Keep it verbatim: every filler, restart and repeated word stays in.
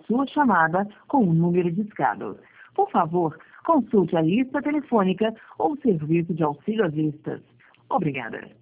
sua chamada com o número discado. Por favor, consulte a lista telefônica ou serviço de auxílio às vistas. Obrigada.